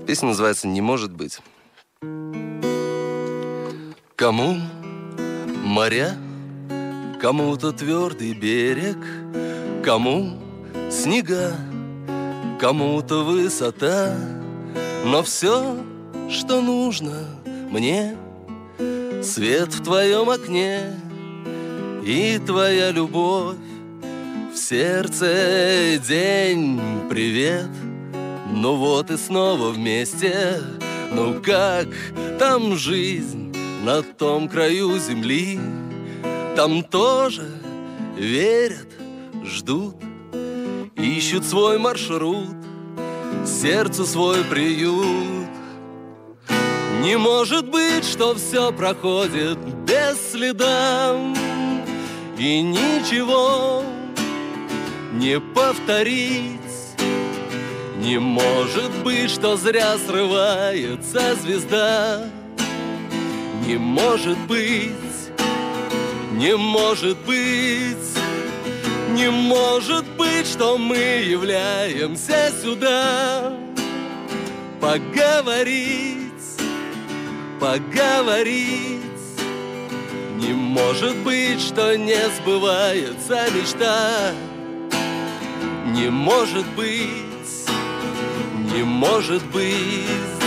Песня называется «Не может быть». Кому моря, кому-то твердый берег, кому снега, кому-то высота. Но все, что нужно мне, свет в твоем окне и твоя любовь в сердце. День, привет, ну вот и снова вместе. Ну как там жизнь на том краю земли? Там тоже верят, ждут, ищут свой маршрут, сердцу свой приют. Не может быть, что все проходит без следа, и ничего не повторить. Не может быть, что зря срывается звезда. Не может быть, не может быть, не может быть, что мы являемся сюда поговорить, поговорить. Не может быть, что не сбывается мечта. Не может быть, не может быть.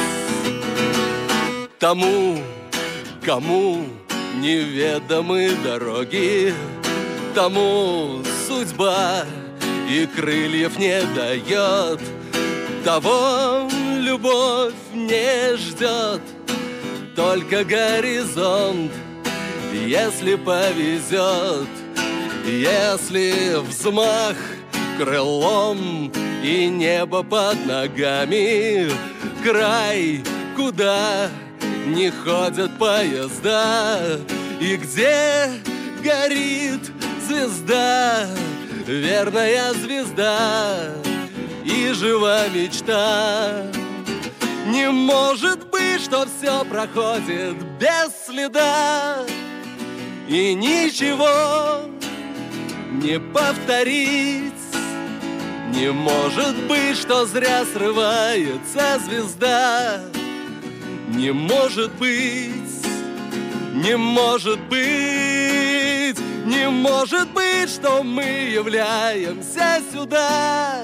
Тому, кому неведомы дороги, тому судьба и крыльев не дает, того любовь не ждет, только горизонт, если повезет. Если взмах крылом и небо под ногами, край, куда не ходят поезда, и где горит звезда, верная звезда и жива мечта. Не может быть, что все проходит без следа, и ничего не повторить. Не может быть, что зря срывается звезда. Не может быть, не может быть, не может быть, что мы являемся сюда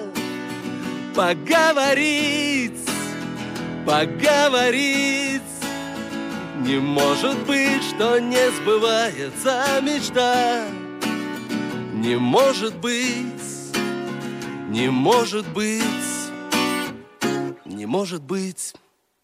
поговорить, поговорить. Не может быть, что не сбывается мечта. Не может быть, не может быть, не может быть.